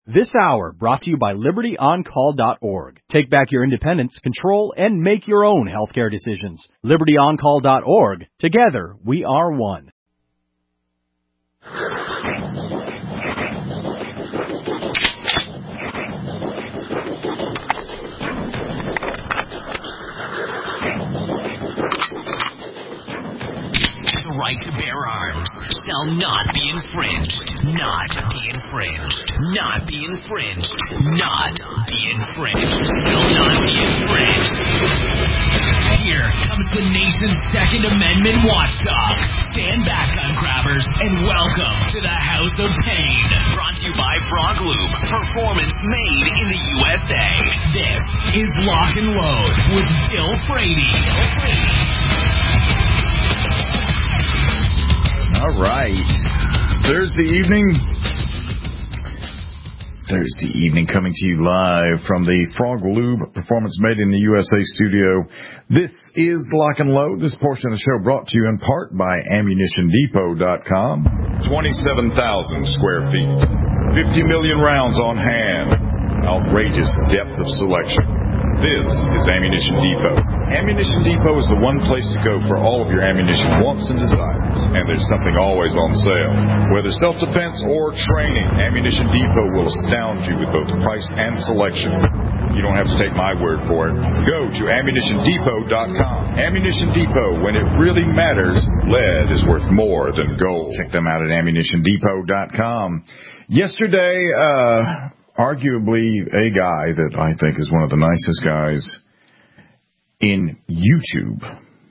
This hour brought to you by LibertyOnCall.org. Take back your independence, control, and make your own healthcare decisions. LibertyOnCall.org. Together, we are one. The right to bear arms shall not be infringed. Not be infringed. Not be infringed. Not be infringed. Will not be infringed. Here comes the nation's Second Amendment watchdog. Stand back, gun grabbers, and welcome to the House of Pain. Brought to you by Frog Lube. Performance made in the USA. This is Lock and Load with Bill Frady. All right. Thursday evening coming to you live from the Frog Lube Performance Made in the USA studio. This is Lock and Load. This portion of the show brought to you in part by AmmunitionDepot.com. 27,000 square feet. 50 million rounds on hand. Outrageous depth of selection. This is Ammunition Depot. Ammunition Depot is the one place to go for all of your ammunition wants and desires. And there's something always on sale. Whether self-defense or training, Ammunition Depot will astound you with both price and selection. You don't have to take my word for it. Go to AmmunitionDepot.com. Ammunition Depot, when it really matters, lead is worth more than gold. Check them out at AmmunitionDepot.com. Yesterday, arguably a guy that I think is one of the nicest guys in YouTube.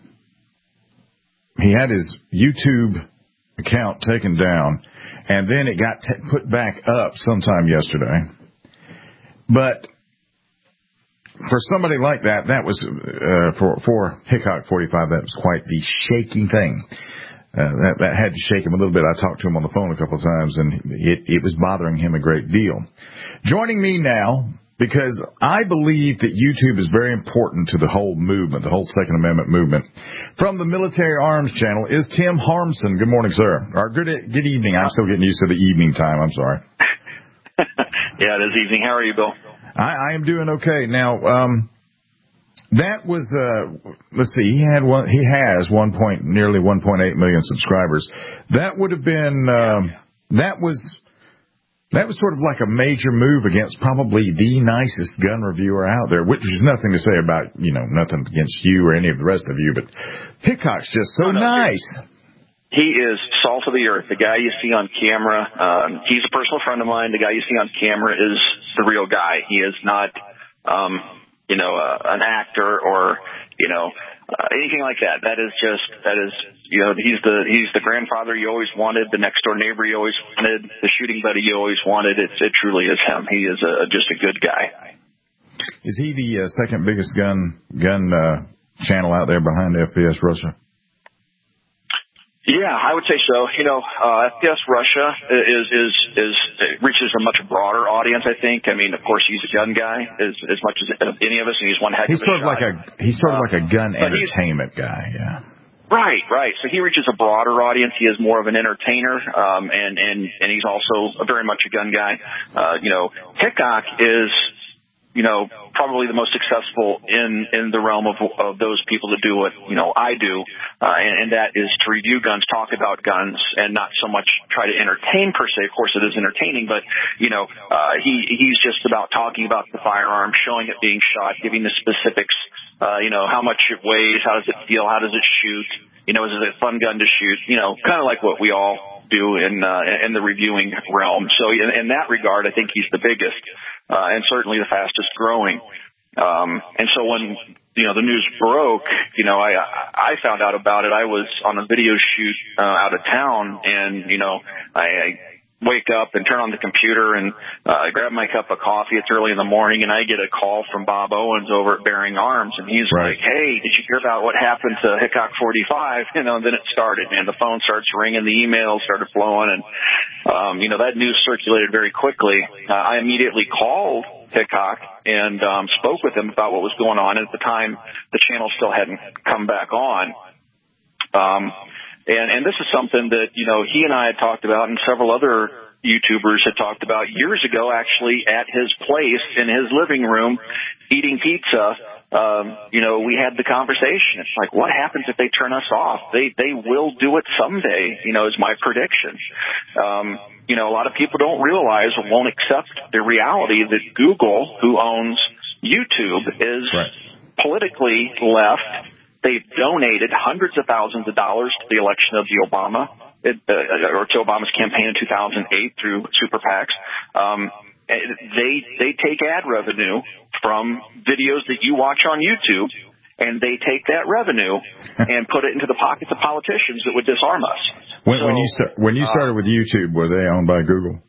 He had his YouTube account taken down, and then it got put back up sometime yesterday. But for somebody like that, that was, for Hickok 45, that was quite the shaking thing. That had to shake him a little bit. I talked to him on the phone a couple of times, and it was bothering him a great deal. Joining me now, because I believe that YouTube is very important to the whole movement, the whole Second Amendment movement, from the Military Arms Channel is Tim Harmson. Good morning, sir. Or good evening. I'm still getting used to the evening time. I'm sorry. Yeah, it is evening. How are you, Bill? I am doing okay. Now, that was, let's see, he has nearly 1.8 million subscribers. That would have been, that was sort of like a major move against probably the nicest gun reviewer out there, which is nothing to say about, nothing against you or any of the rest of you, but Hickok's just so nice. He is salt of the earth. The guy you see on camera, he's a personal friend of mine. The guy you see on camera is the real guy. He is not, an actor or, anything like that. That is, he's the grandfather you always wanted, the next door neighbor you always wanted, the shooting buddy you always wanted. It truly is him. He is just a good guy. Is he the second biggest gun channel out there behind FPS Russia? Yeah, I would say so. FPS Russia reaches a much broader audience, I think. I mean, of course, he's a gun guy as much as any of us, and he's one heck of a shot. He's sort of like a gun entertainment guy, yeah. Right. So he reaches a broader audience. He is more of an entertainer, and he's also very much a gun guy. Hickok is, probably the most successful in the realm of those people that do what, I do, and that is to review guns, talk about guns, and not so much try to entertain per se. Of course, it is entertaining, but, he's just about talking about the firearm, showing it being shot, giving the specifics, how much it weighs, how does it feel, how does it shoot, is it a fun gun to shoot, kind of like what we all do in the reviewing realm. So in that regard, I think he's the biggest. And certainly the fastest growing. And so when, the news broke, I found out about it. I was on a video shoot, out of town, and, I wake up and turn on the computer and grab my cup of coffee. It's early in the morning, and I get a call from Bob Owens over at Bearing Arms, and he's like, "Hey, did you hear about what happened to Hickok 45?" And then it started, man. The phone starts ringing, the emails started flowing, and that news circulated very quickly. I immediately called Hickok and spoke with him about what was going on. And at the time, the channel still hadn't come back on. And this is something that, he and I had talked about, and several other YouTubers had talked about years ago, actually at his place in his living room eating pizza. We had the conversation. It's like, what happens if they turn us off? They will do it someday, is my prediction. A lot of people don't realize or won't accept the reality that Google, who owns YouTube, is politically left. They've donated hundreds of thousands of dollars to the election of or to Obama's campaign in 2008 through super PACs. They take ad revenue from videos that you watch on YouTube, and they take that revenue and put it into the pockets of politicians that would disarm us. When you started with YouTube, were they owned by Google?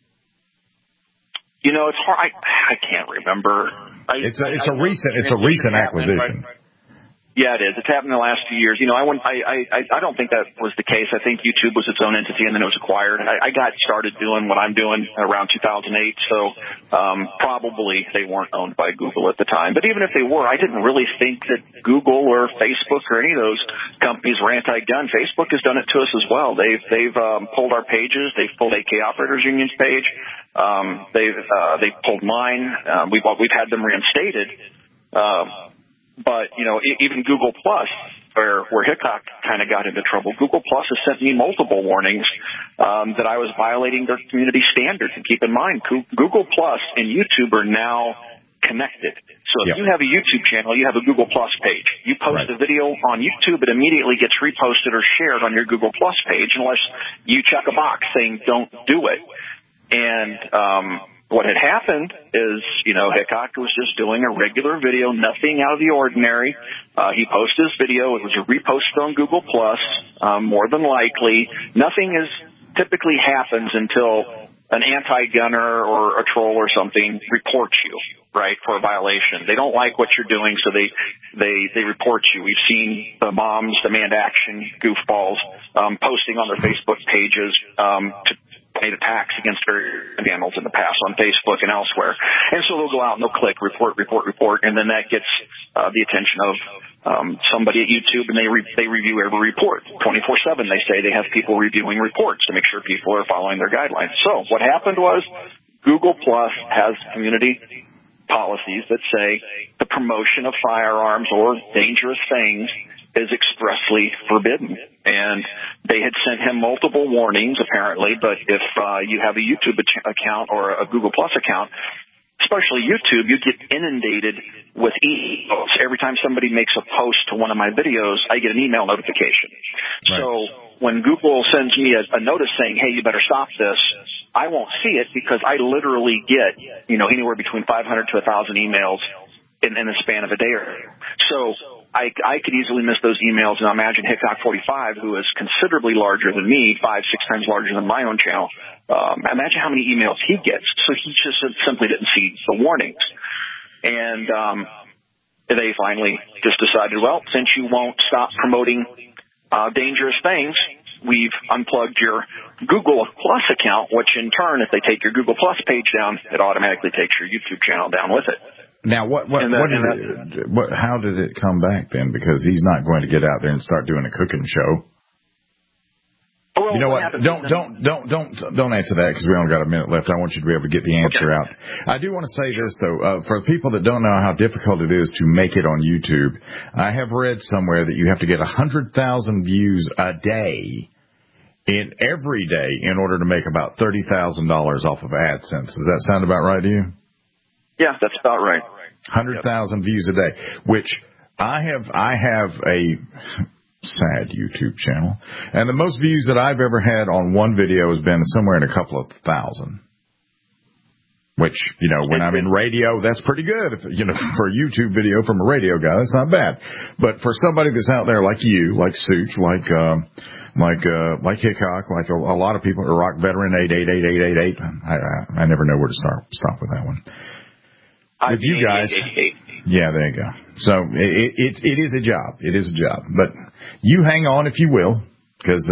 It's hard. I can't remember. It's a recent acquisition. Yeah, it is. It's happened in the last few years. I don't think that was the case. I think YouTube was its own entity, and then it was acquired. I got started doing what I'm doing around 2008, so probably they weren't owned by Google at the time. But even if they were, I didn't really think that Google or Facebook or any of those companies were anti-gun. Facebook has done it to us as well. They've pulled our pages. They've pulled AK Operators Union's page. They've pulled mine. We've had them reinstated. But, even Google Plus, where Hickok kind of got into trouble, Google Plus has sent me multiple warnings that I was violating their community standards. And keep in mind, Google Plus and YouTube are now connected. So if you have a YouTube channel, you have a Google Plus page. You post a video on YouTube, it immediately gets reposted or shared on your Google Plus page unless you check a box saying don't do it. And what had happened is, Hickok was just doing a regular video, nothing out of the ordinary. He posted his video. It was reposted on Google Plus, more than likely. Nothing typically happens until an anti-gunner or a troll or something reports you, right, for a violation. They don't like what you're doing, so they report you. We've seen the Moms Demand Action goofballs posting on their Facebook pages to made attacks against various channels in the past on Facebook and elsewhere. And so they'll go out and they'll click report, and then that gets the attention of somebody at YouTube, and they review every report 24/7. They say they have people reviewing reports to make sure people are following their guidelines. So what happened was Google Plus has community policies that say the promotion of firearms or dangerous things is expressly forbidden. And they had sent him multiple warnings, apparently, but if you have a YouTube account or a Google Plus account, especially YouTube, you get inundated with emails. Every time somebody makes a post to one of my videos, I get an email notification. Right. So when Google sends me a notice saying, hey, you better stop this, I won't see it because I literally get, anywhere between 500 to 1,000 emails in the span of a day or so. I could easily miss those emails, and I imagine Hickok 45, who is considerably larger than me, 5-6 times larger than my own channel. Imagine how many emails he gets. So he just simply didn't see the warnings. And they finally just decided, well, since you won't stop promoting dangerous things, we've unplugged your Google Plus account, which in turn, if they take your Google Plus page down, it automatically takes your YouTube channel down with it. Now, how did it come back then? Because he's not going to get out there and start doing a cooking show. Well, you know what? Don't answer that because we only got a minute left. I want you to be able to get the answer out. I do want to say this though, for people that don't know how difficult it is to make it on YouTube, I have read somewhere that you have to get 100,000 views a day every day in order to make about $30,000 off of AdSense. Does that sound about right to you? Yeah, that's about right. 100,000 views a day, which I have a sad YouTube channel, and the most views that I've ever had on one video has been somewhere in a couple of thousand. Which, when I'm in radio, that's pretty good. For a YouTube video from a radio guy, that's not bad. But for somebody that's out there like you, like Such, like Hickok, like a lot of people, Rock Veteran 8888888, I never know where to stop with that one. With you guys, yeah, there you go. So it is a job. It is a job. But you hang on if you will, because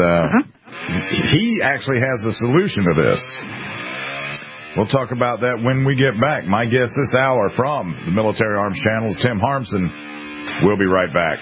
he actually has a solution to this. We'll talk about that when we get back. My guest this hour from the Military Arms Channel is Tim Harmson. We'll be right back.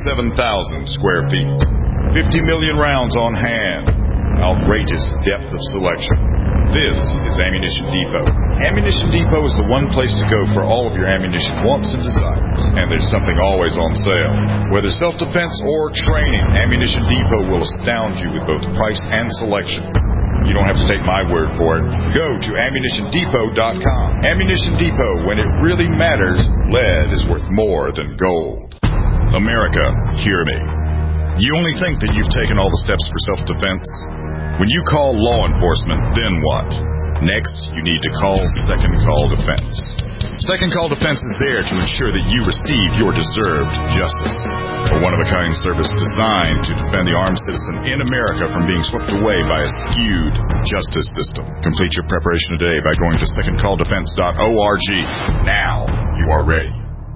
27,000 square feet. 50 million rounds on hand. Outrageous depth of selection. This is Ammunition Depot. Ammunition Depot is the one place to go for all of your ammunition wants and desires. And there's something always on sale. Whether self-defense or training, Ammunition Depot will astound you with both price and selection. You don't have to take my word for it. Go to AmmunitionDepot.com. Ammunition Depot, when it really matters, lead is worth more than gold. America, hear me. You only think that you've taken all the steps for self-defense? When you call law enforcement, then what? Next, you need to call Second Call Defense. Second Call Defense is there to ensure that you receive your deserved justice. A one-of-a-kind service designed to defend the armed citizen in America from being swept away by a skewed justice system. Complete your preparation today by going to secondcalldefense.org. Now you are ready.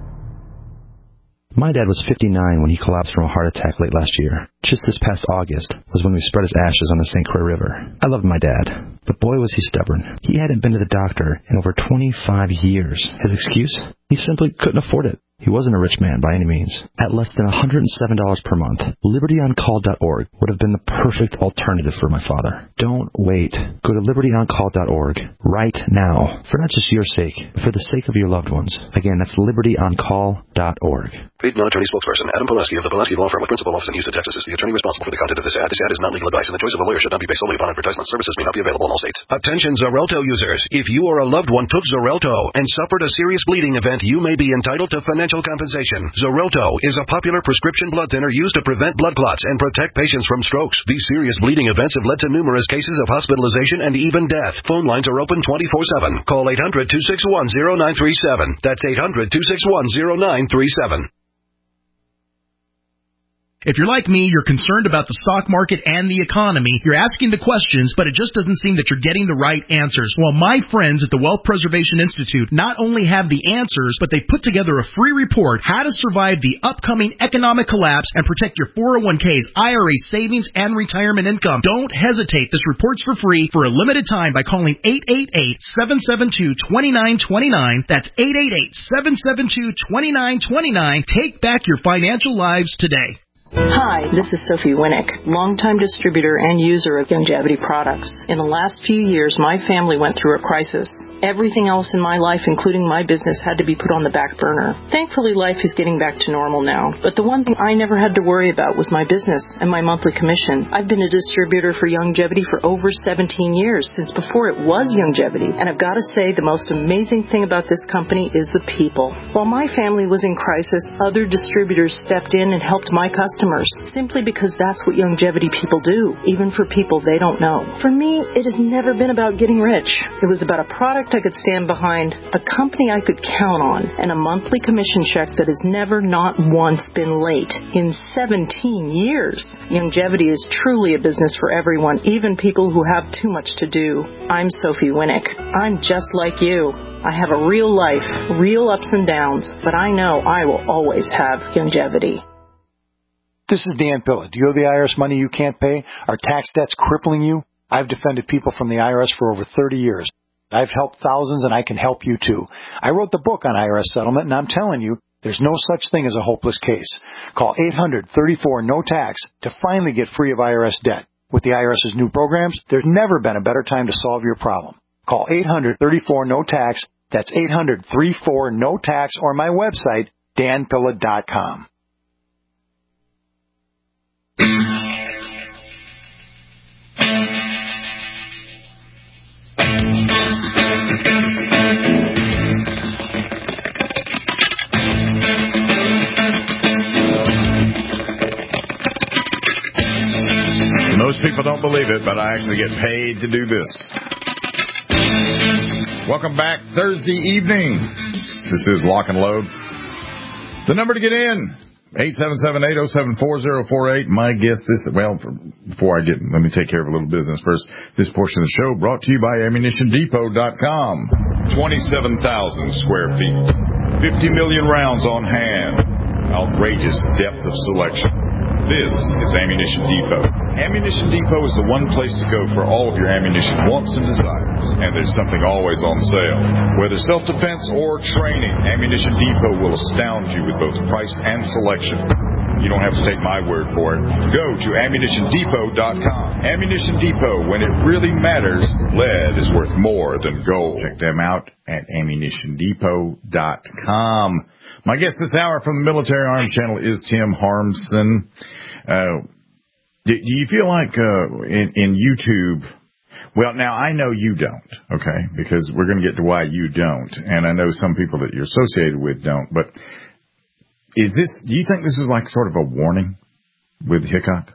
My dad was 59 when he collapsed from a heart attack late last year. Just this past August was when we spread his ashes on the St. Croix River. I loved my dad, but boy was he stubborn. He hadn't been to the doctor in over 25 years. His excuse? He simply couldn't afford it. He wasn't a rich man by any means. At less than $107 per month, LibertyOnCall.org would have been the perfect alternative for my father. Don't wait. Go to LibertyOnCall.org right now, for not just your sake, but for the sake of your loved ones. Again, that's LibertyOnCall.org. Paid non-attorney spokesperson Adam Pulaski of the Pulaski Law Firm with principal office in Houston, Texas is the attorney responsible for the content of this ad. This ad is not legal advice, and the choice of a lawyer should not be based solely upon advertisement. Services may not be available in all states. Attention Xarelto users. If you or a loved one took Xarelto and suffered a serious bleeding event, you may be entitled to financial compensation. Xarelto is a popular prescription blood thinner used to prevent blood clots and protect patients from strokes. These serious bleeding events have led to numerous cases of hospitalization and even death. Phone lines are open 24/7. Call 800-261-0937. That's 800-261-0937. If you're like me, you're concerned about the stock market and the economy. You're asking the questions, but it just doesn't seem that you're getting the right answers. Well, my friends at the Wealth Preservation Institute not only have the answers, but they put together a free report, How to Survive the Upcoming Economic Collapse and Protect Your 401ks, IRA savings, and retirement income. Don't hesitate. This report's for free for a limited time by calling 888-772-2929. That's 888-772-2929. Take back your financial lives today. Hi, this is Sophie Winnick, longtime distributor and user of Youngevity products. In the last few years, my family went through a crisis. Everything else in my life, including my business, had to be put on the back burner. Thankfully, life is getting back to normal now. But the one thing I never had to worry about was my business and my monthly commission. I've been a distributor for Youngevity for over 17 years, since before it was Youngevity. And I've got to say, the most amazing thing about this company is the people. While my family was in crisis, other distributors stepped in and helped my customers, simply because that's what Youngevity people do, even for people they don't know. For me, it has never been about getting rich. It was about a product I could stand behind, a company I could count on, and a monthly commission check that has never, not once, been late in 17 years. Youngevity is truly a business for everyone, even people who have too much to do. I'm Sophie Winnick. I'm just like you. I have a real life, real ups and downs, but I know I will always have Youngevity. This is Dan Pilla. Do you owe the IRS money you can't pay? Are tax debts crippling you? I've defended people from the IRS for over 30 years. I've helped thousands, and I can help you too. I wrote the book on IRS settlement, and I'm telling you, there's no such thing as a hopeless case. Call 800-34-NO-TAX to finally get free of IRS debt. With the IRS's new programs, there's never been a better time to solve your problem. Call 800-34-NO-TAX. That's 800-34-NO-TAX, or my website, danpilla.com. Most people don't believe it, but I actually get paid to do this. Welcome back Thursday evening. This is Lock and Load. The number to get in, 877-807-4048. My guess before I let me take care of a little business first. This portion of the show brought to you by AmmunitionDepot.com. 27,000 square feet. 50 million rounds on hand. Outrageous depth of selection. This is Ammunition Depot. Ammunition Depot is the one place to go for all of your ammunition wants and desires. And there's something always on sale. Whether self-defense or training, Ammunition Depot will astound you with both price and selection. You don't have to take my word for it. Go to AmmunitionDepot.com. Ammunition Depot, when it really matters, lead is worth more than gold. Check them out at AmmunitionDepot.com. My guest this hour from the Military Arms Channel is Tim Harmson. Do you feel like in YouTube, well, now I know you don't, okay, because we're going to get to why you don't, and I know some people that you're associated with don't, but do you think this was like sort of a warning with Hickok?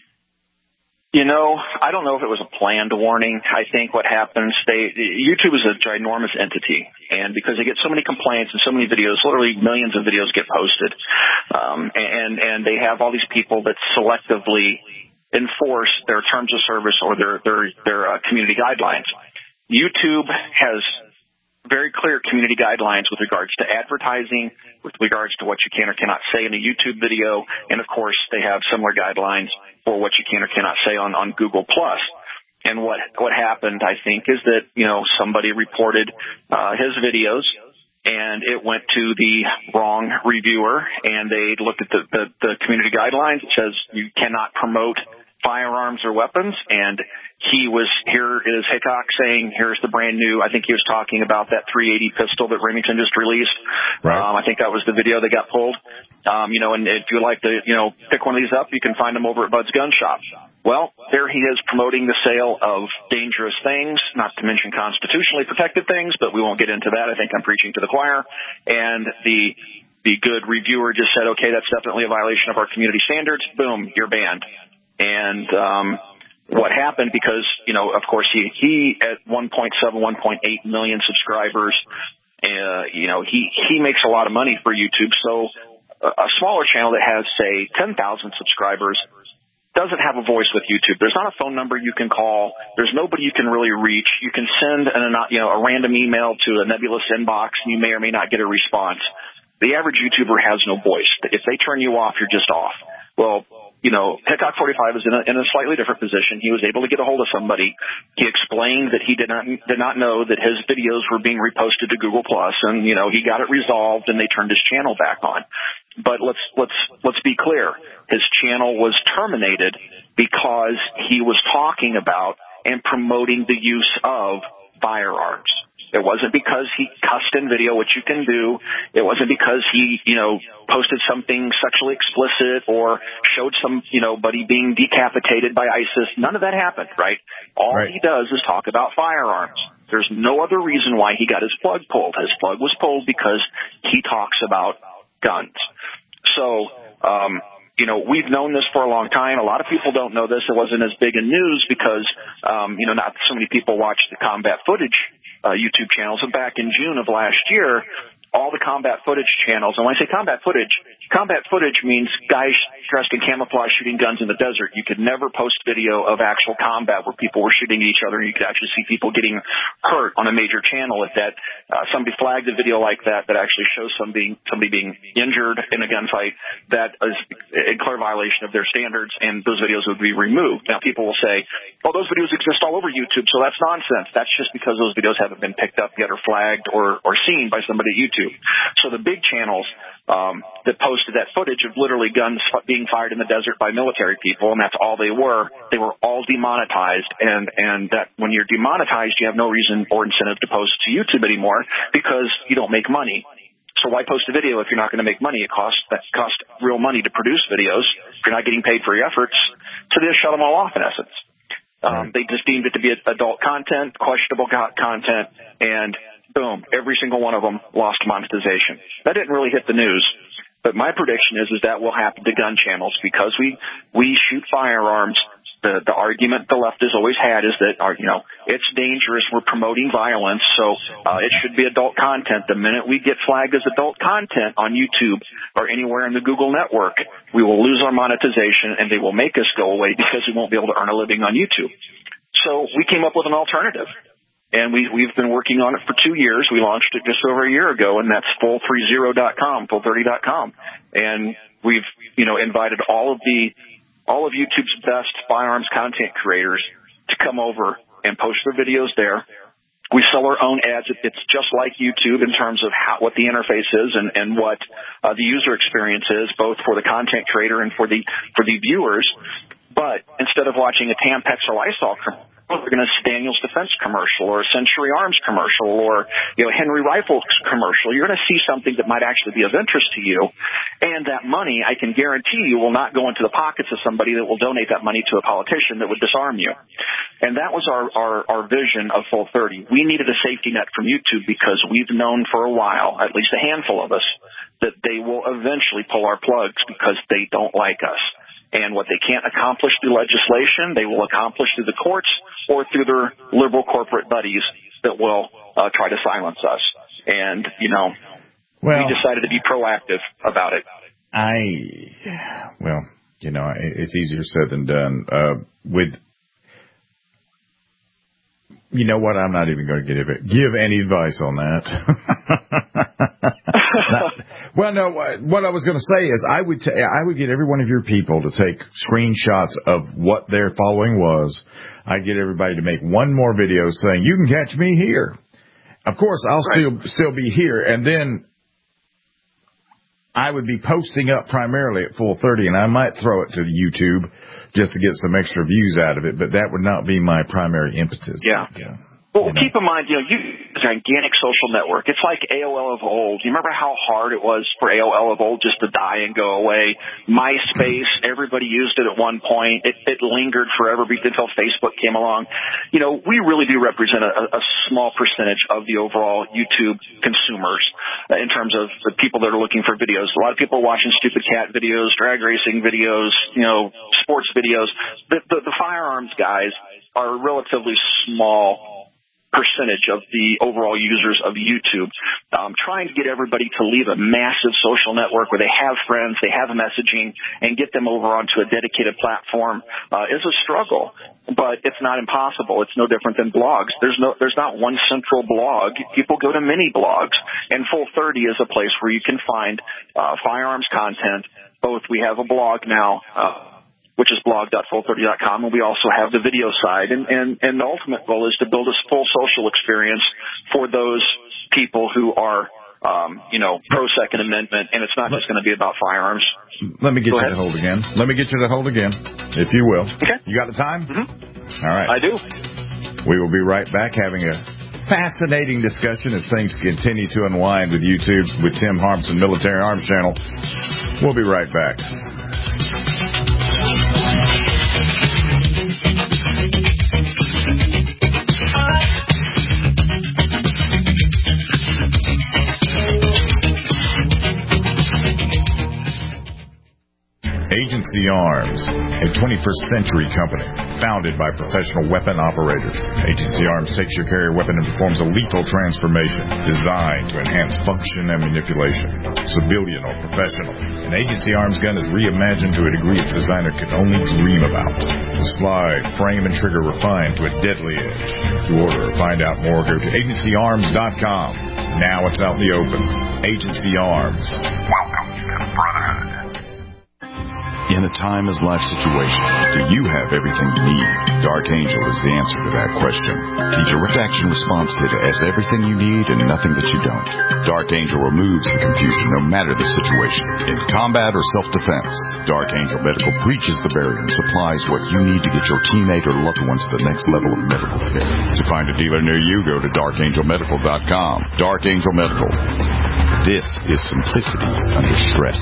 You know, I don't know if it was a planned warning. I think what happens, YouTube is a ginormous entity, and because they get so many complaints and so many videos, literally millions of videos get posted, and they have all these people that selectively enforce their terms of service or their community guidelines. YouTube has very clear community guidelines with regards to advertising, with regards to what you can or cannot say in a YouTube video, and of course they have similar guidelines for what you can or cannot say on Google+. And what happened, I think, is that, you know, somebody reported his videos, and it went to the wrong reviewer, and they looked at the community guidelines. It says you cannot promote firearms or weapons, and here is Hickok saying, here's the brand new, I think he was talking about that 380 pistol that Remington just released. Right. I think that was the video that got pulled. You know, and if you would like to, you know, pick one of these up, you can find them over at Bud's Gun Shop. Well, there he is promoting the sale of dangerous things, not to mention constitutionally protected things, but we won't get into that. I think I'm preaching to the choir. And the good reviewer just said, okay, that's definitely a violation of our community standards. Boom, you're banned. And what happened, because, you know, of course, he at 1.7, 1.8 million subscribers, you know, he makes a lot of money for YouTube. So a smaller channel that has, say, 10,000 subscribers doesn't have a voice with YouTube. There's not a phone number you can call. There's nobody you can really reach. You can send a random email to a nebulous inbox, and you may or may not get a response. The average YouTuber has no voice. If they turn you off, you're just off. Well, you know, Hickok 45 is in a slightly different position. He was able to get a hold of somebody. He explained that he did not know that his videos were being reposted to Google+, and, you know, he got it resolved, and they turned his channel back on. But let's be clear. His channel was terminated because he was talking about and promoting the use of firearms. It wasn't because he cussed in video, which you can do. It wasn't because he, you know, posted something sexually explicit or showed somebody being decapitated by ISIS. None of that happened, right? All he does is talk about firearms. There's no other reason why he got his plug pulled. His plug was pulled because he talks about guns. So, you know, we've known this for a long time. A lot of people don't know this. It wasn't as big in news because, you know, not so many people watch the combat footage YouTube channels. And back in June of last year, all the combat footage channels, and when I say combat footage means guys dressed in camouflage shooting guns in the desert. You could never post video of actual combat where people were shooting at each other, and you could actually see people getting hurt on a major channel. If that somebody flagged a video like that actually shows somebody being injured in a gunfight, that is in clear violation of their standards, and those videos would be removed. Now, people will say, well, those videos exist all over YouTube, so that's nonsense. That's just because those videos haven't been picked up yet or flagged or seen by somebody at YouTube. So the big channels that posted that footage of literally guns being fired in the desert by military people, and that's all they were all demonetized. And that when you're demonetized, you have no reason or incentive to post to YouTube anymore because you don't make money. So why post a video if you're not going to make money? It costs real money to produce videos. If you're not getting paid for your efforts, so they just shut them all off in essence. They just deemed it to be adult content, questionable content, and boom, every single one of them lost monetization. That didn't really hit the news, but my prediction is that will happen to gun channels because we shoot firearms. The argument the left has always had is that, you know, it's dangerous. We're promoting violence, so it should be adult content. The minute we get flagged as adult content on YouTube or anywhere in the Google network, we will lose our monetization, and they will make us go away because we won't be able to earn a living on YouTube. So we came up with an alternative. And we've been working on it for 2 years. We launched it just over a year ago, and that's full30.com, full30.com. And we've, you know, invited all of YouTube's best firearms content creators to come over and post their videos there. We sell our own ads. It's just like YouTube in terms of what the interface is and what the user experience is, both for the content creator and for the viewers. But instead of watching a Tampax or Lysol commercial, we're going to see Daniel's Defense commercial or a Century Arms commercial or Henry Rifles commercial. You're going to see something that might actually be of interest to you, and that money, I can guarantee you, will not go into the pockets of somebody that will donate that money to a politician that would disarm you. And that was our vision of Full 30. We needed a safety net from YouTube because we've known for a while, at least a handful of us, that they will eventually pull our plugs because they don't like us. And what they can't accomplish through legislation, they will accomplish through the courts or through their liberal corporate buddies that will try to silence us. And, we decided to be proactive about it. It's easier said than done. You know what? I'm not even going to give any advice on that. Well, no. What I was going to say is I would get every one of your people to take screenshots of what their following was. I'd get everybody to make one more video saying, "You can catch me here." Of course, I'll still be here, and then I would be posting up primarily at Full 30, and I might throw it to the YouTube just to get some extra views out of it, but that would not be my primary impetus. Yeah. Well, keep in mind, you use a gigantic social network. It's like AOL of old. You remember how hard it was for AOL of old just to die and go away? MySpace, everybody used it at one point. It lingered forever until Facebook came along. We really do represent a small percentage of the overall YouTube consumers in terms of the people that are looking for videos. A lot of people are watching stupid cat videos, drag racing videos, sports videos. The firearms guys are a relatively small percentage of the overall users of YouTube. Trying to get everybody to leave a massive social network where they have friends, they have messaging, and get them over onto a dedicated platform is a struggle. But it's not impossible. It's no different than blogs. There's not one central blog. People go to many blogs, and Full 30 is a place where you can find firearms content. Both we have a blog now, which is blog.full30.com, and we also have the video side. And the ultimate goal is to build a full social experience for those people who are, pro-Second Amendment, and it's not just going to be about firearms. Let me get you to hold again. If you will. Okay. You got the time? Mm-hmm. All right. I do. We will be right back having a fascinating discussion as things continue to unwind with YouTube, with Tim Harmson, Military Arms Channel. We'll be right back. Agency Arms, a 21st century company founded by professional weapon operators. Agency Arms takes your carrier weapon and performs a lethal transformation designed to enhance function and manipulation. Civilian or professional, an Agency Arms gun is reimagined to a degree its designer could only dream about. The slide, frame, and trigger refined to a deadly edge. To order or find out more, go to agencyarms.com. Now it's out in the open. Agency Arms. Welcome to the Brotherhood. In a timeless life situation, do you have everything you need? Dark Angel is the answer to that question. The direct action response kit has everything you need and nothing that you don't. Dark Angel removes the confusion no matter the situation. In combat or self-defense, Dark Angel Medical breaches the barrier and supplies what you need to get your teammate or loved one to the next level of medical care. To find a dealer near you, go to darkangelmedical.com. Dark Angel Medical. This is simplicity under stress.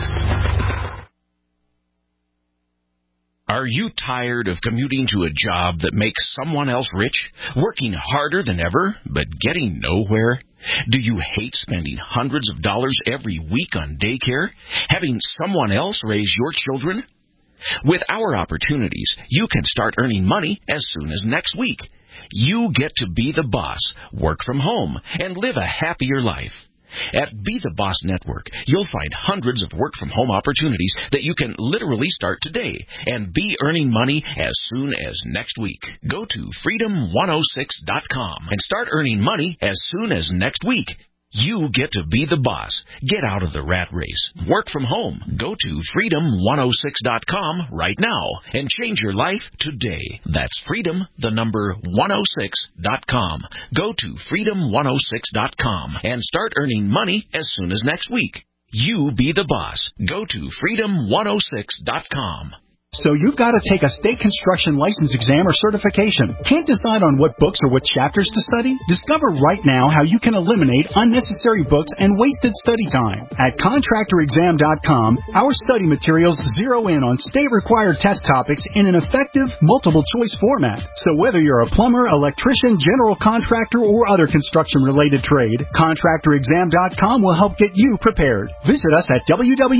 Are you tired of commuting to a job that makes someone else rich, working harder than ever, but getting nowhere? Do you hate spending hundreds of dollars every week on daycare, having someone else raise your children? With our opportunities, you can start earning money as soon as next week. You get to be the boss, work from home, and live a happier life. At Be the Boss Network, you'll find hundreds of work-from-home opportunities that you can literally start today and be earning money as soon as next week. Go to freedom106.com and start earning money as soon as next week. You get to be the boss. Get out of the rat race. Work from home. Go to freedom106.com right now and change your life today. That's freedom106.com. Go to freedom106.com and start earning money as soon as next week. You be the boss. Go to freedom106.com. So you've got to take a state construction license exam or certification. Can't decide on what books or what chapters to study? Discover right now how you can eliminate unnecessary books and wasted study time. At contractorexam.com, our study materials zero in on state-required test topics in an effective, multiple-choice format. So whether you're a plumber, electrician, general contractor, or other construction-related trade, contractorexam.com will help get you prepared. Visit us at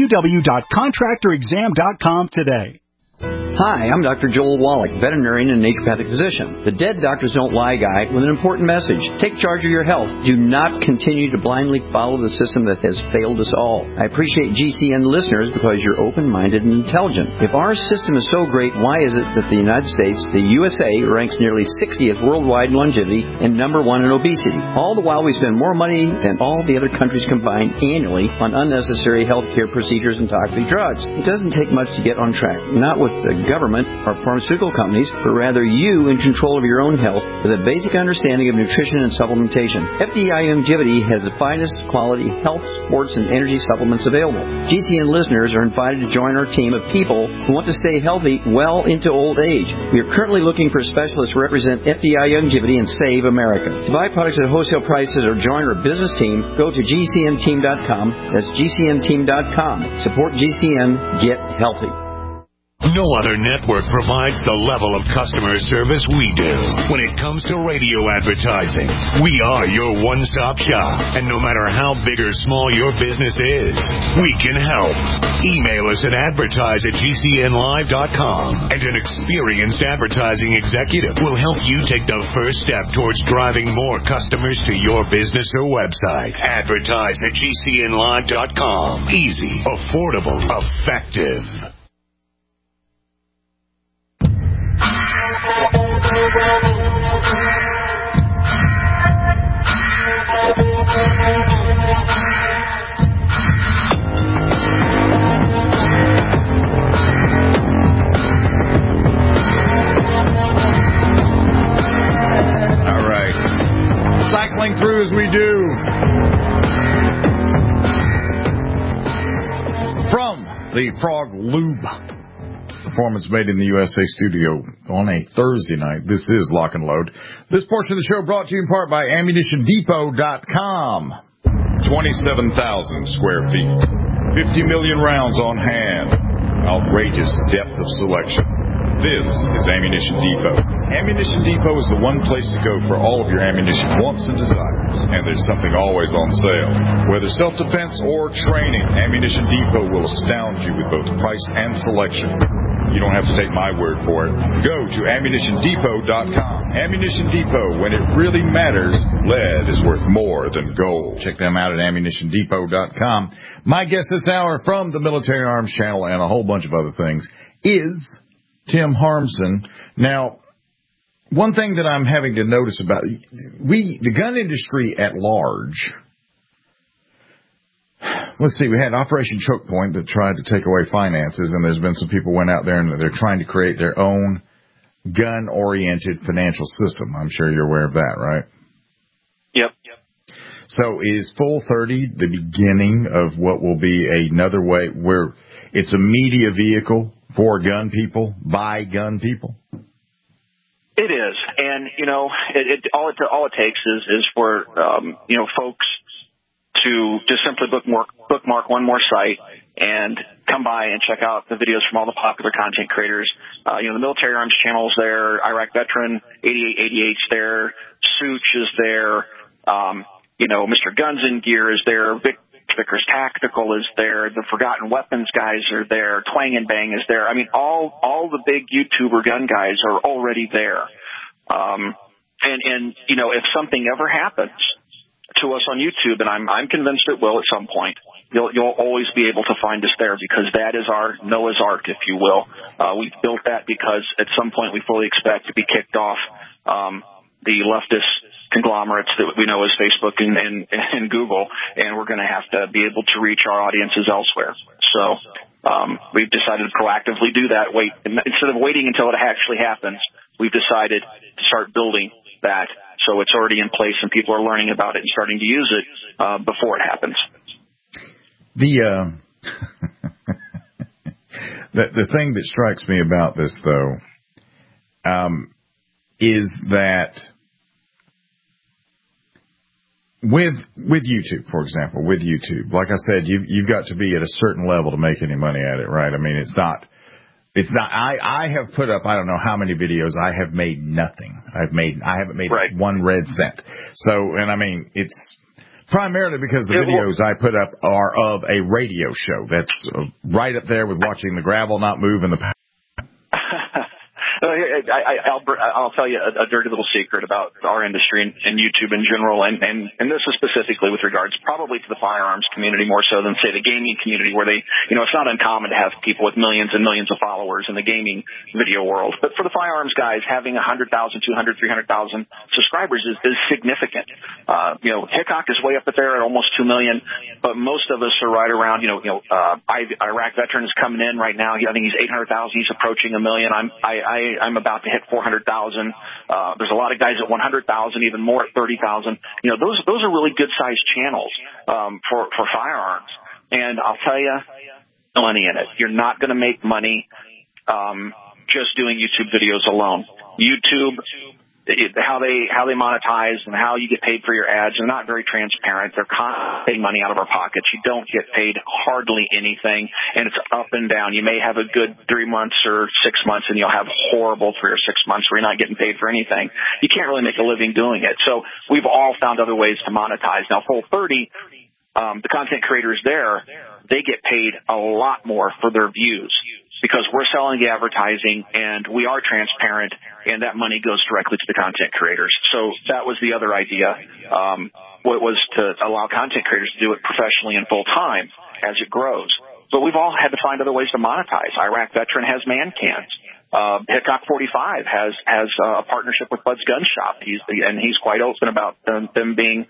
www.contractorexam.com today. Hi, I'm Dr. Joel Wallach, veterinarian and naturopathic physician. The Dead Doctors Don't Lie guy with an important message. Take charge of your health. Do not continue to blindly follow the system that has failed us all. I appreciate GCN listeners because you're open-minded and intelligent. If our system is so great, why is it that the United States, the USA, ranks nearly 60th worldwide in longevity and number 1 in obesity? All the while we spend more money than all the other countries combined annually on unnecessary health care procedures and toxic drugs. It doesn't take much to get on track. Not with the government or pharmaceutical companies, but rather you in control of your own health with a basic understanding of nutrition and supplementation. FDI Longevity has the finest quality health, sports, and energy supplements available. GCN listeners are invited to join our team of people who want to stay healthy well into old age. We are currently looking for specialists to represent FDI Longevity and Save America. To buy products at wholesale prices or join our business team, go to GCNteam.com. That's GCNteam.com. Support GCN. Get healthy. No other network provides the level of customer service we do. When it comes to radio advertising, we are your one-stop shop. And no matter how big or small your business is, we can help. Email us at advertise@gcnlive.com, and an experienced advertising executive will help you take the first step towards driving more customers to your business or website. Advertise@gcnlive.com. Easy, affordable, effective. All right. Cycling through as we do. From the Frog Lube Performance Made in the USA studio on a Thursday night. This is Lock and Load. This portion of the show brought to you in part by AmmunitionDepot.com. 27,000 square feet. 50 million rounds on hand. Outrageous depth of selection. This is Ammunition Depot. Ammunition Depot is the one place to go for all of your ammunition wants and desires. And there's something always on sale. Whether self-defense or training, Ammunition Depot will astound you with both price and selection. You don't have to take my word for it. Go to AmmunitionDepot.com. Ammunition Depot, when it really matters, lead is worth more than gold. Check them out at AmmunitionDepot.com. My guest this hour from the Military Arms Channel and a whole bunch of other things is Tim Harmsen. Now, one thing that I'm having to notice about the gun industry at large. Let's see, we had Operation Choke Point that tried to take away finances, and there's been some people went out there and they're trying to create their own gun-oriented financial system. I'm sure you're aware of that, right? Yep. So is Full 30 the beginning of what will be another way where it's a media vehicle for gun people, by gun people? It is. And, all it takes is for, folks to just simply bookmark one more site and come by and check out the videos from all the popular content creators. The Military Arms Channel is there, Iraq Veteran 8888's there, Such is there, Mr. Guns and Gear is there, Vickers Tactical is there, the Forgotten Weapons guys are there, Twang and Bang is there. I mean, all the big YouTuber gun guys are already there. If something ever happens to us on YouTube, and I'm convinced it will at some point, you'll always be able to find us there because that is our Noah's Ark, if you will. We've built that because at some point we fully expect to be kicked off the leftist conglomerates that we know as Facebook and Google, and we're going to have to be able to reach our audiences elsewhere. So we've decided to proactively do that. Instead of waiting until it actually happens, we've decided to start building that so it's already in place and people are learning about it and starting to use it before it happens. The thing that strikes me about this, though, is that with YouTube, for example, like I said, you've got to be at a certain level to make any money at it, right? I mean, it's not. I have put up, I don't know how many videos. I have made nothing. I haven't made right. one red cent. So, and I mean, it's primarily because the videos I put up are of a radio show. That's right up there with watching the gravel not move in the. I'll tell you a dirty little secret about our industry and YouTube in general, and this is specifically with regards probably to the firearms community more so than, say, the gaming community, where it's not uncommon to have people with millions and millions of followers in the gaming video world. But for the firearms guys, having 100,000, 200,000, 300,000 subscribers is significant. Hickok is way up there at almost 2 million, but most of us are right around, Iraq veteran is coming in right now. I think he's 800,000. He's approaching 1 million. I'm about to hit 400,000. There's a lot of guys at 100,000, even more at 30,000. Those are really good sized channels for firearms. And I'll tell you, money in it. You're not going to make money just doing YouTube videos alone. YouTube, how they monetize and how you get paid for your ads are not very transparent. They're constantly taking money out of our pockets. You don't get paid hardly anything, and it's up and down. You may have a good 3 months or 6 months, and you'll have horrible 3 or 6 months where you're not getting paid for anything. You can't really make a living doing it. So we've all found other ways to monetize. Now, Full30, the content creators there, they get paid a lot more for their views, because we're selling the advertising and we are transparent, and that money goes directly to the content creators. So that was the other idea, what was to allow content creators to do it professionally and full time as it grows. But we've all had to find other ways to monetize. Iraq Veteran has man cans. Hickok 45 has a partnership with Bud's Gun Shop. He's quite open about them being,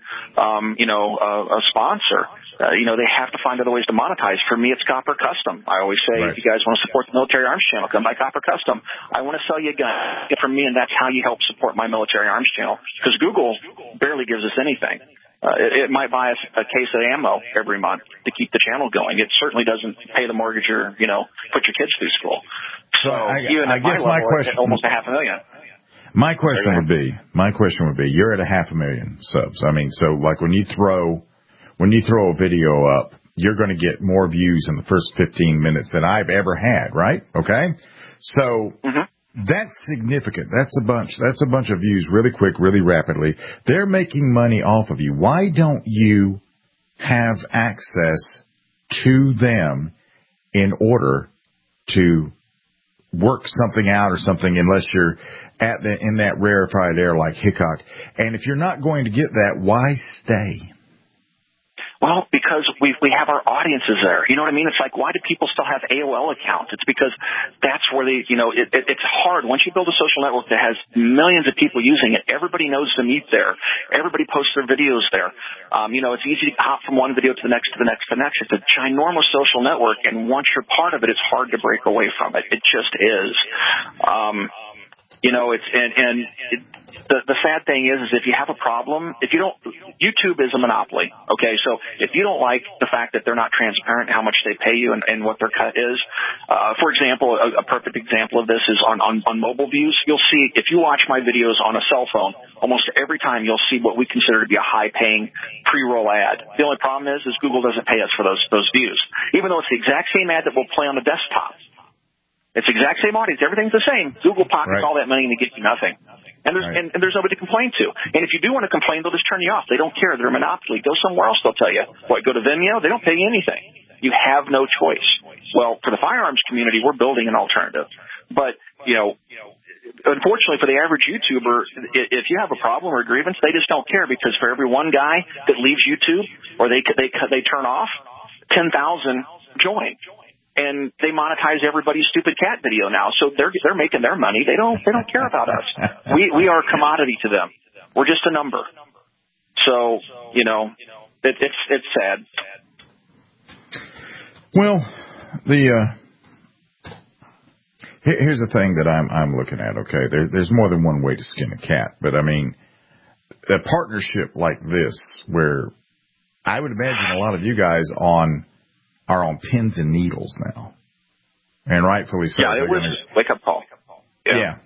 a sponsor. They have to find other ways to monetize. For me, it's Copper Custom. I always say, if you guys want to support the Military Arms Channel, come by Copper Custom. I want to sell you a gun. Get from me, and that's how you help support my Military Arms Channel. Because Google barely gives us anything. It might buy us a case of ammo every month to keep the channel going. It certainly doesn't pay the mortgage or, put your kids through school. So even at my level, it's almost 500,000. My question would be, you're at 500,000 subs. I mean, so like when you throw a video up, you're going to get more views in the first 15 minutes than I've ever had, right? Okay. So that's significant. That's a bunch of views really quick, really rapidly. They're making money off of you. Why don't you have access to them in order to work something out or something, unless you're in that rarefied air like Hickok? And if you're not going to get that, why stay? Well, because we have our audiences there. You know what I mean? It's like, why do people still have AOL accounts? It's because that's where it's hard. Once you build a social network that has millions of people using it, everybody knows to meet there. Everybody posts their videos there. It's easy to hop from one video to the next, to the next, to the next. It's a ginormous social network, and once you're part of it, it's hard to break away from it. It just is. The sad thing is if you have a problem, YouTube is a monopoly. Okay. So if you don't like the fact that they're not transparent how much they pay you and what their cut is, for example, a perfect example of this is on mobile views. You'll see, if you watch my videos on a cell phone, almost every time you'll see what we consider to be a high paying pre-roll ad. The only problem is Google doesn't pay us for those views, even though it's the exact same ad that will play on the desktop. It's the exact same audience. Everything's the same. Google pockets all that money and they get you nothing. And there's nobody to complain to. And if you do want to complain, they'll just turn you off. They don't care. They're a monopoly. Go somewhere else, they'll tell you. Go to Vimeo? They don't pay you anything. You have no choice. Well, for the firearms community, we're building an alternative. But, unfortunately for the average YouTuber, if you have a problem or a grievance, they just don't care, because for every one guy that leaves YouTube or they turn off, 10,000 join. And they monetize everybody's stupid cat video now, so they're making their money. They don't care about us. We are a commodity to them. We're just a number. So, it's sad. Well, here's the thing that I'm looking at. Okay, there's more than one way to skin a cat, but I mean, a partnership like this, where I would imagine a lot of you guys are on pins and needles now, and rightfully so. Yeah, it was a wake up call. Yeah.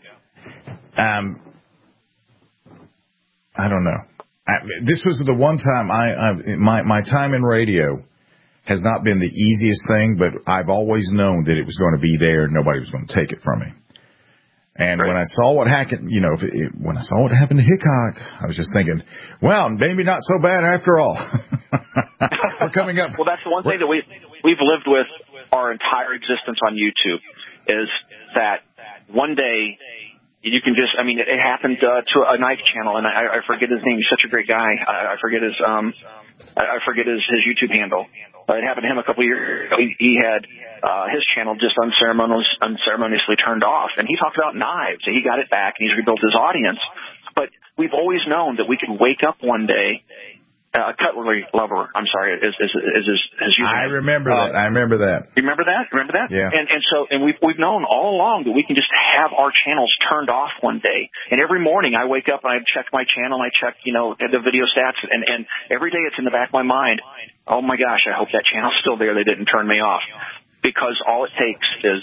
I don't know. This was the one time my time in radio has not been the easiest thing, but I've always known that it was going to be there and nobody was going to take it from me. And when I saw what happened, when I saw what happened to Hickok, I was just thinking, well, maybe not so bad after all. We're coming up. Well, that's the one thing that we've lived with our entire existence on YouTube, is that one day you can just, it happened to a knife channel, and I forget his name. He's such a great guy. I forget his YouTube handle. It happened to him a couple of years ago. He had his channel just unceremoniously turned off, and he talked about knives. And he got it back, and he's rebuilt his audience. But we've always known that we could wake up one day. Cutlery Lover, I'm sorry, is his username. I remember that. I remember that. You remember that? Remember that? Yeah. And we've known all along that we can just have our channels turned off one day. And every morning I wake up and I check my channel, I check, the video stats, and every day it's in the back of my mind, oh my gosh, I hope that channel's still there. They didn't turn me off. Because all it takes is,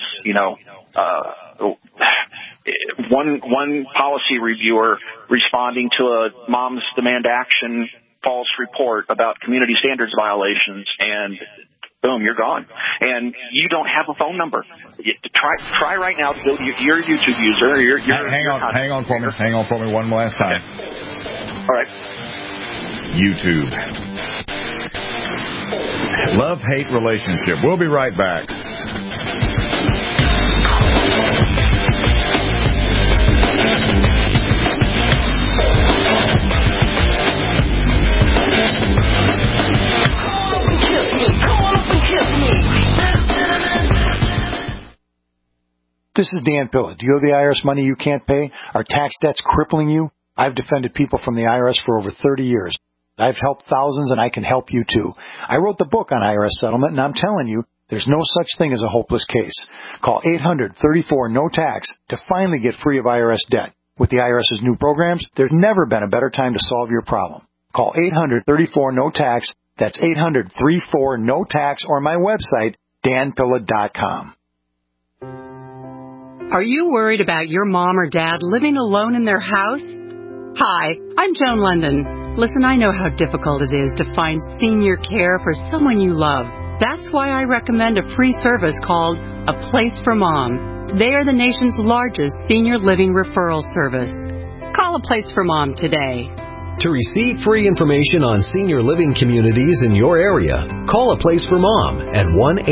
one policy reviewer responding to a Moms Demand Action false report about community standards violations, and boom, you're gone. And you don't have a phone number. Try right now to go to your YouTube user. Hang on for me one last time. Okay. All right. YouTube. Love-hate relationship. We'll be right back. This is Dan Pilla. Do you owe the IRS money you can't pay? Are tax debts crippling you? I've defended people from the IRS for over 30 years. I've helped thousands, and I can help you too. I wrote the book on IRS settlement, and I'm telling you, there's no such thing as a hopeless case. Call 800-34-NO-TAX to finally get free of IRS debt. With the IRS's new programs, there's never been a better time to solve your problem. Call 800-34-NO-TAX. That's 800-34-NO-TAX, or my website, danpilla.com. Are you worried about your mom or dad living alone in their house? Hi, I'm Joan London. Listen, I know how difficult it is to find senior care for someone you love. That's why I recommend a free service called A Place for Mom. They are the nation's largest senior living referral service. Call A Place for Mom today. To receive free information on senior living communities in your area, call A Place for Mom at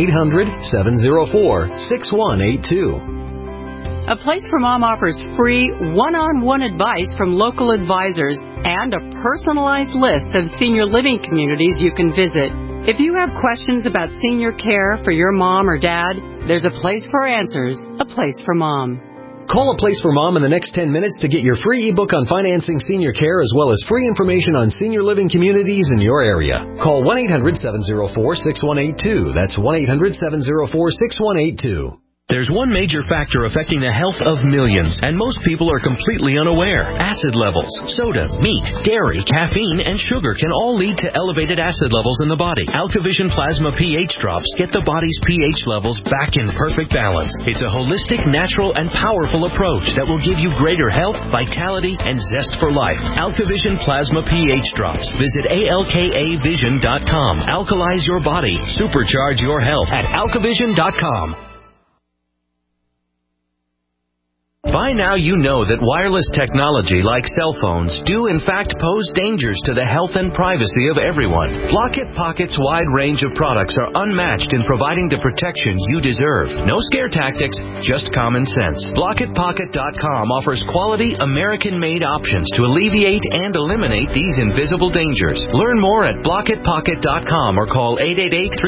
1-800-704-6182. A Place for Mom offers free one-on-one advice from local advisors and a personalized list of senior living communities you can visit. If you have questions about senior care for your mom or dad, there's a place for answers, A Place for Mom. Call A Place for Mom in the next 10 minutes to get your free ebook on financing senior care, as well as free information on senior living communities in your area. Call 1-800-704-6182. That's 1-800-704-6182. There's one major factor affecting the health of millions, and most people are completely unaware. Acid levels. Soda, meat, dairy, caffeine, and sugar can all lead to elevated acid levels in the body. AlkaVision Plasma pH drops get the body's pH levels back in perfect balance. It's a holistic, natural, and powerful approach that will give you greater health, vitality, and zest for life. AlkaVision Plasma pH drops. Visit alkavision.com. Alkalize your body. Supercharge your health at alkavision.com. By now you know that wireless technology like cell phones do in fact pose dangers to the health and privacy of everyone. Blockit Pocket's wide range of products are unmatched in providing the protection you deserve. No scare tactics, just common sense. BlockitPocket.com offers quality American-made options to alleviate and eliminate these invisible dangers. Learn more at BlockitPocket.com or call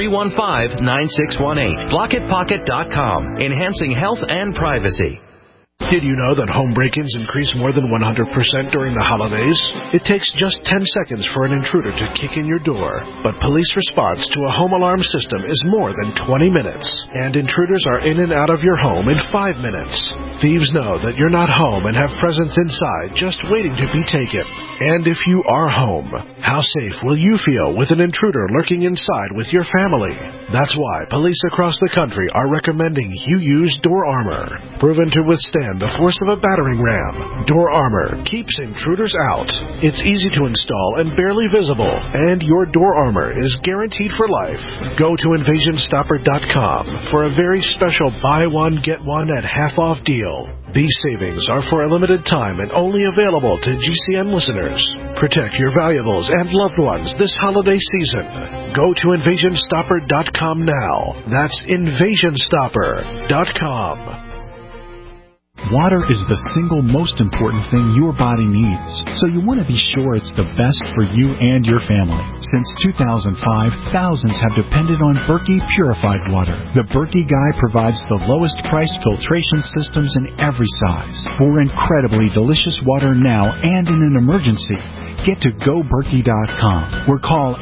888-315-9618. BlockitPocket.com, enhancing health and privacy. Did you know that home break-ins increase more than 100% during the holidays? It takes just 10 seconds for an intruder to kick in your door, but police response to a home alarm system is more than 20 minutes, and intruders are in and out of your home in 5 minutes. Thieves know that you're not home and have presents inside just waiting to be taken. And if you are home, how safe will you feel with an intruder lurking inside with your family? That's why police across the country are recommending you use Door Armor, proven to withstand the force of a battering ram. Door Armor keeps intruders out. It's easy to install and barely visible, and your Door Armor is guaranteed for life. Go to InvasionStopper.com for a very special buy one, get one at half-off deal. These savings are for a limited time and only available to GCN listeners. Protect your valuables and loved ones this holiday season. Go to InvasionStopper.com now. That's InvasionStopper.com. Water is the single most important thing your body needs, so you want to be sure it's the best for you and your family. Since 2005, thousands have depended on Berkey purified water. The Berkey Guy provides the lowest price filtration systems in every size for incredibly delicious water now and in an emergency. Get to GoBerkey.com or call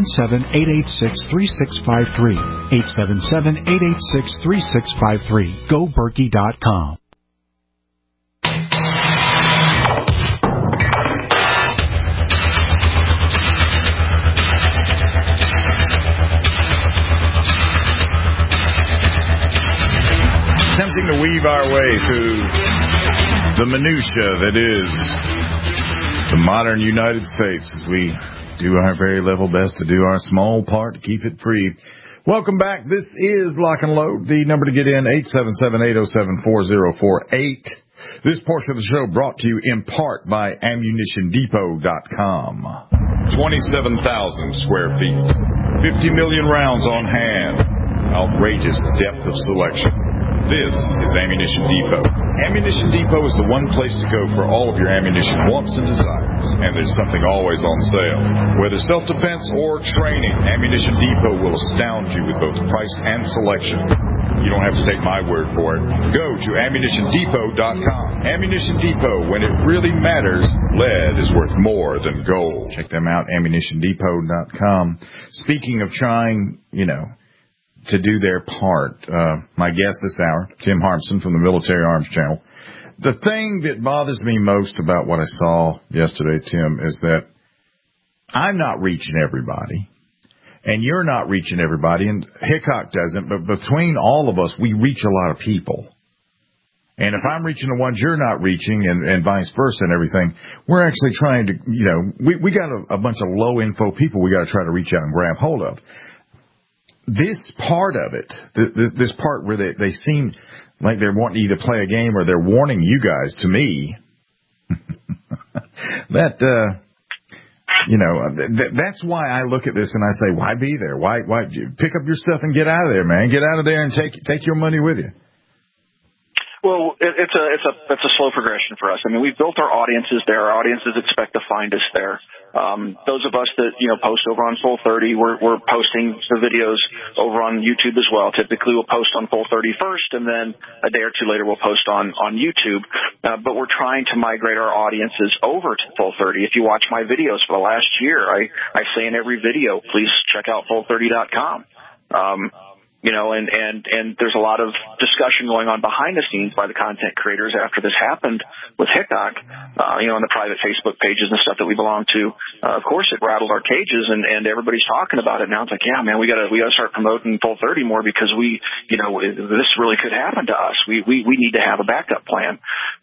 877-886-3653. 877-886-3653. GoBerkey.com. Attempting to weave our way through the minutia that is the modern United States as we do our very level best to do our small part to keep it free. Welcome back. This is Lock and Load. The number to get in, 877-807-4048. This portion of the show brought to you in part by AmmunitionDepot.com. 27,000 square feet. 50 million rounds on hand. Outrageous depth of selection. This is Ammunition Depot. Ammunition Depot is the one place to go for all of your ammunition wants and desires. And there's something always on sale. Whether self-defense or training, Ammunition Depot will astound you with both price and selection. You don't have to take my word for it. Go to AmmunitionDepot.com. Ammunition Depot, when it really matters, lead is worth more than gold. Check them out, AmmunitionDepot.com. Speaking of trying, to do their part. My guest this hour, Tim Harmson from the Military Arms Channel. The thing that bothers me most about what I saw yesterday, Tim, is that I'm not reaching everybody, and you're not reaching everybody, and Hickok doesn't, but between all of us, we reach a lot of people. And if I'm reaching the ones you're not reaching and vice versa and everything, we're actually trying to, we got a bunch of low-info people we got to try to reach out and grab hold of. This part of it, this part where they seem like they're wanting you to play a game or they're warning you guys, to me, that's why I look at this and I say, why be there? Why pick up your stuff and get out of there, man? Get out of there and take your money with you. Well, it's a slow progression for us. I mean, we've built our audiences there. Our audiences expect to find us there. Those of us that, post over on Full 30, we're posting the videos over on YouTube as well. Typically we'll post on Full 30 first, and then a day or two later we'll post on YouTube. But we're trying to migrate our audiences over to Full 30. If you watch my videos for the last year, I say in every video, please check out Full30.com. And there's a lot of discussion going on behind the scenes by the content creators after this happened with Hickok, on the private Facebook pages and stuff that we belong to. Of course, it rattled our cages, and everybody's talking about it now. It's like, yeah, man, we gotta start promoting Full 30 more because this really could happen to us. We need to have a backup plan.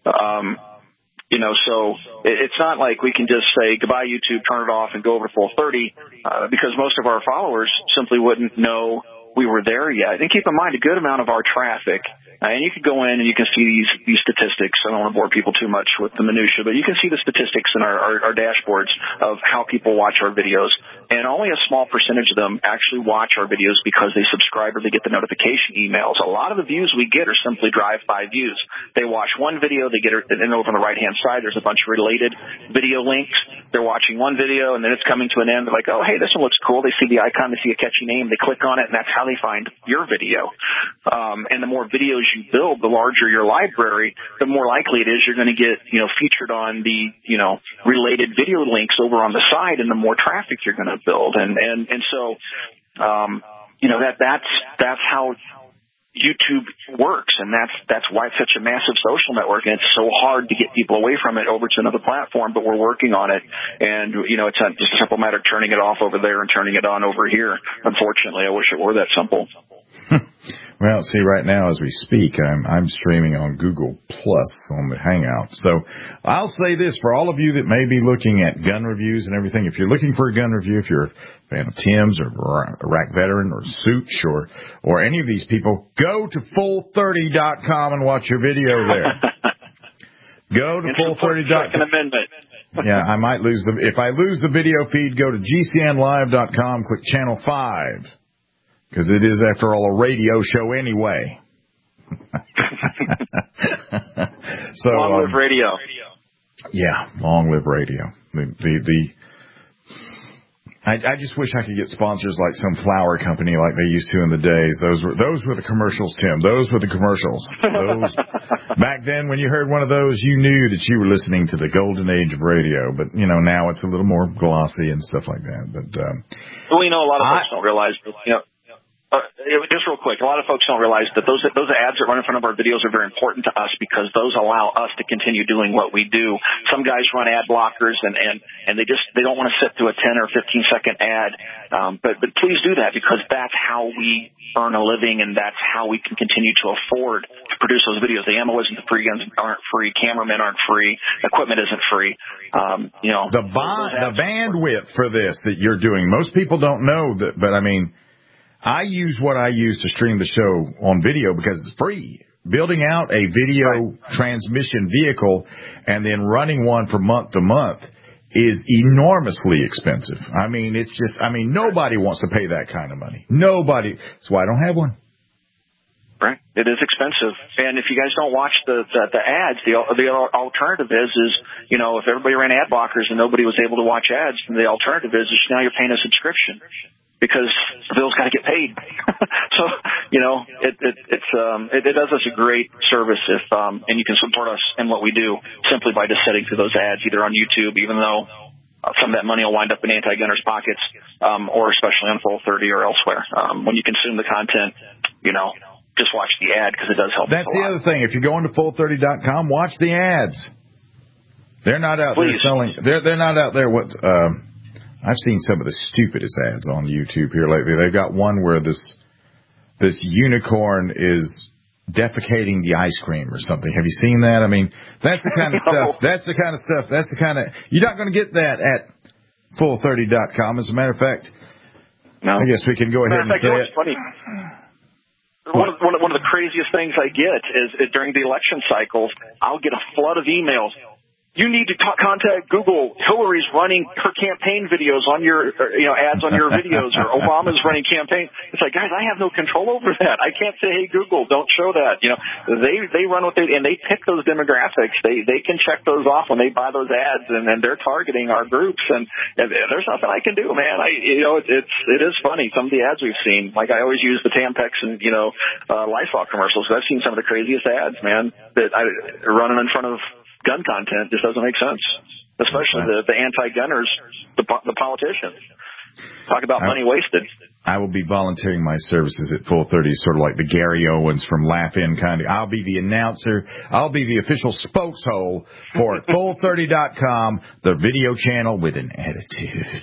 So it's not like we can just say, goodbye, YouTube, turn it off, and go over to Full 30, because most of our followers simply wouldn't know we were there yet. And keep in mind, a good amount of our traffic, and you can go in and you can see these statistics. I don't want to bore people too much with the minutia, but you can see the statistics in our dashboards of how people watch our videos. And only a small percentage of them actually watch our videos because they subscribe or they get the notification emails. A lot of the views we get are simply drive-by views. They watch one video, they get it, and over on the right-hand side, there's a bunch of related video links. they're watching one video and then it's coming to an end. They're like, oh, hey, this one looks cool. They see the icon, they see a catchy name, they click on it, and that's how they find your video. And the more videos you build, the larger your library, the more likely it is you're going to get, featured on the, related video links over on the side, and the more traffic you're going to build. And so, that's how YouTube works, and that's why it's such a massive social network, and it's so hard to get people away from it over to another platform, but we're working on it. And, it's just a simple matter of turning it off over there and turning it on over here. Unfortunately, I wish it were that simple. Well, see, right now as we speak, I'm streaming on Google Plus on the Hangout. So I'll say this for all of you that may be looking at gun reviews and everything. If you're looking for a gun review, if you're a fan of Tim's or Iraq Veteran or Such or any of these people, go to Full30.com and watch your video there. Go to Full30.com. Second Amendment. Yeah, I might lose if I lose the video feed, go to GCNlive.com, click Channel 5. Because it is, after all, a radio show anyway. So, long live radio. Yeah, long live radio. I just wish I could get sponsors like some flower company like they used to in the days. Those were the commercials, Tim. Those were the commercials. Back then, when you heard one of those, you knew that you were listening to the golden age of radio. But now it's a little more glossy and stuff like that. But a lot of folks don't realize that. Just real quick, a lot of folks don't realize that those ads that run in front of our videos are very important to us, because those allow us to continue doing what we do. Some guys run ad blockers and they don't want to sit through a 10 or 15 second ad. But please do that, because that's how we earn a living, and that's how we can continue to afford to produce those videos. The ammo isn't free, guns aren't free, cameramen aren't free, equipment isn't free. The bandwidth for this that you're doing, most people don't know that, but I mean, I use what I use to stream the show on video because it's free. Building out a video transmission vehicle and then running one from month to month is enormously expensive. I mean, nobody wants to pay that kind of money. Nobody. That's why I don't have one. Right. It is expensive. And if you guys don't watch the ads, the alternative is, if everybody ran ad blockers and nobody was able to watch ads, then the alternative is now you're paying a subscription, because the bill's got to get paid. So, it does us a great service if, and you can support us in what we do simply by just setting through those ads, either on YouTube, even though some of that money will wind up in anti-gunners' pockets, or especially on Full30 or elsewhere. When you consume the content, just watch the ad, because it does help. That's the other thing. If you go into Full30.com, watch the ads. They're not out there selling. They're not out there. I've seen some of the stupidest ads on YouTube here lately. They've got one where this unicorn is defecating the ice cream or something. Have you seen that? I mean, that's the kind of stuff. That's the kind of stuff. That's the kind of. You're not going to get that at Full30.com. As a matter of fact, no. I guess we can go ahead and say it. Funny. One of the craziest things I get is during the election cycles, I'll get a flood of emails. You need to contact Google. Hillary's running her campaign videos on your, ads on your videos, or Obama's running campaign. It's like, guys, I have no control over that. I can't say, hey, Google, don't show that. They run what and they pick those demographics. They can check those off when they buy those ads, and they're targeting our groups. And there's nothing I can do, man. It is funny. Some of the ads we've seen, like I always use the Tampax and, Lysol commercials. I've seen some of the craziest ads, man, that running in front of gun content just doesn't make sense, especially the anti-gunners, the politicians. Talk about money wasted. I will be volunteering my services at Full30, sort of like the Gary Owens from Laugh In kind of. I'll be the announcer. I'll be the official spokeshole for Full30.com, the video channel with an attitude.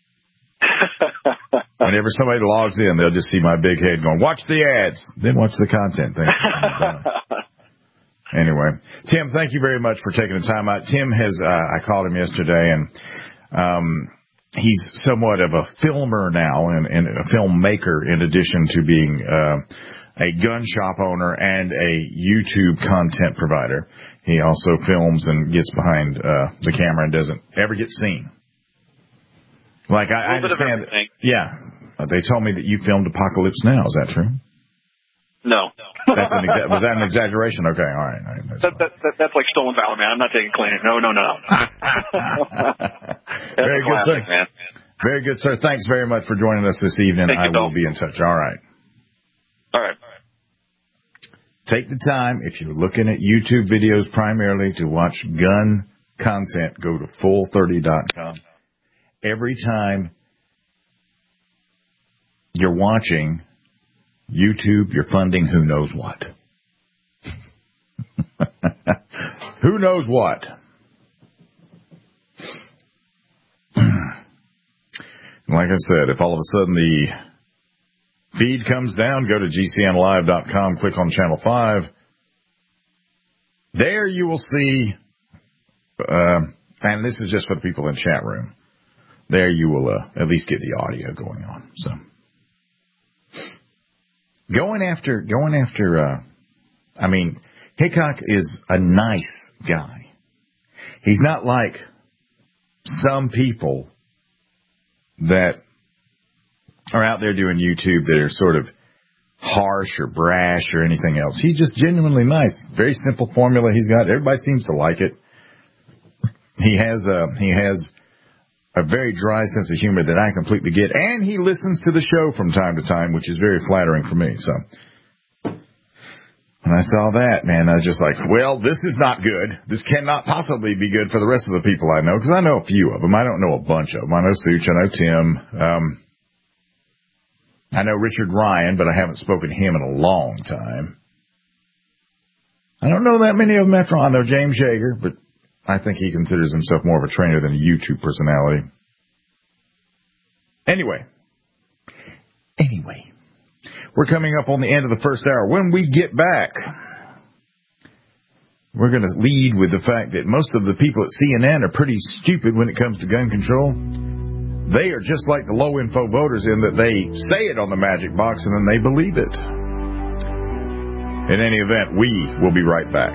Whenever somebody logs in, they'll just see my big head going, watch the ads, then watch the content. Thank you. Anyway, Tim, thank you very much for taking the time out. Tim has, I called him yesterday, and he's somewhat of a filmer now and a filmmaker, in addition to being a gun shop owner and a YouTube content provider. He also films and gets behind the camera and doesn't ever get seen. Like, I understand. Yeah. They told me that you filmed Apocalypse Now. Is that true? No. Was that an exaggeration? Okay, all right. That's like stolen valor, man. I'm not taking clean. No. Very good, sir. Man. Very good, sir. Thanks very much for joining us this evening. I will be in touch. All right. All right. Take the time, if you're looking at YouTube videos primarily to watch gun content, go to full30.com. Every time you're watching YouTube, you're funding who knows what. Who knows what? Like I said, if all of a sudden the feed comes down, go to GCNlive.com, click on Channel 5. There you will see, and this is just for the people in chat room, there you will at least get the audio going on. So, going after, Hickok is a nice guy. He's not like some people that are out there doing YouTube that are sort of harsh or brash or anything else. He's just genuinely nice. Very simple formula he's got. Everybody seems to like it. He has a very dry sense of humor that I completely get, and he listens to the show from time to time, which is very flattering for me. So when I saw that, man, I was just like, well, this is not good. This cannot possibly be good for the rest of the people I know, because I know a few of them. I don't know a bunch of them. I know Such, I know Tim. I know Richard Ryan, but I haven't spoken to him in a long time. I don't know that many of them after all. I know James Yeager, but I think he considers himself more of a trainer than a YouTube personality. Anyway, we're coming up on the end of the first hour. When we get back, we're going to lead with the fact that most of the people at CNN are pretty stupid when it comes to gun control. They are just like the low-info voters in that they say it on the magic box and then they believe it. In any event, we will be right back.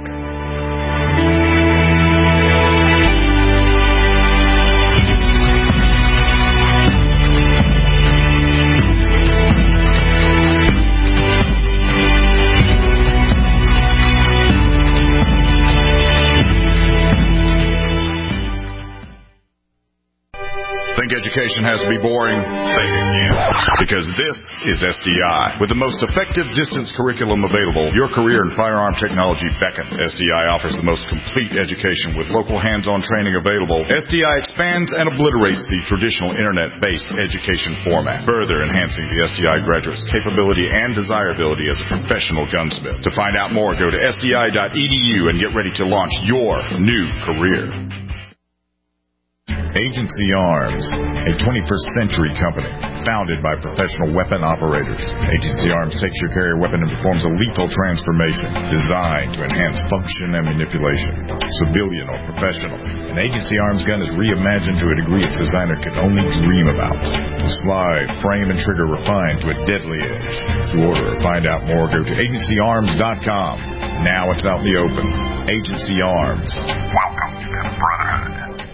Think education has to be boring? Think again. Because this is SDI. With the most effective distance curriculum available, your career in firearm technology beckons. SDI offers the most complete education with local hands-on training available. SDI expands and obliterates the traditional internet-based education format, further enhancing the SDI graduate's capability and desirability as a professional gunsmith. To find out more, go to sdi.edu and get ready to launch your new career. Agency Arms, a 21st century company founded by professional weapon operators. Agency Arms takes your carrier weapon and performs a lethal transformation designed to enhance function and manipulation. Civilian or professional, an Agency Arms gun is reimagined to a degree its designer could only dream about. The slide, frame, and trigger refined to a deadly edge. To order or find out more, go to agencyarms.com. Now it's out in the open. Agency Arms. Welcome to the Brotherhood.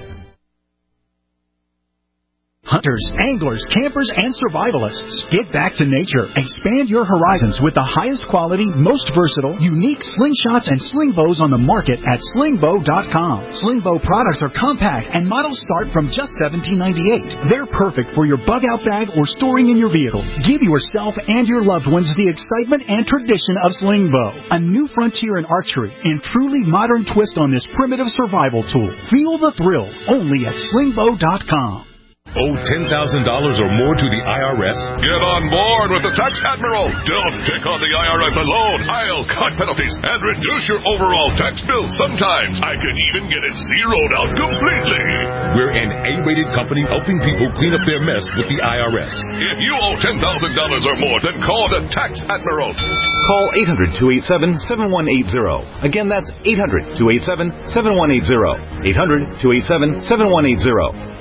Hunters, anglers, campers, and survivalists. Get back to nature. Expand your horizons with the highest quality, most versatile, unique slingshots and sling bows on the market at slingbow.com. Slingbow products are compact and models start from just $17.98. They're perfect for your bug-out bag or storing in your vehicle. Give yourself and your loved ones the excitement and tradition of Slingbow, a new frontier in archery and truly modern twist on this primitive survival tool. Feel the thrill only at slingbow.com. Owe $10,000 or more to the IRS? Get on board with the Tax Admiral. Don't pick on the IRS alone. I'll cut penalties and reduce your overall tax bill. Sometimes I can even get it zeroed out completely. We're an A-rated company helping people clean up their mess with the IRS. If you owe $10,000 or more, then call the Tax Admiral. Call 800-287-7180. Again, that's 800-287-7180. 800-287-7180.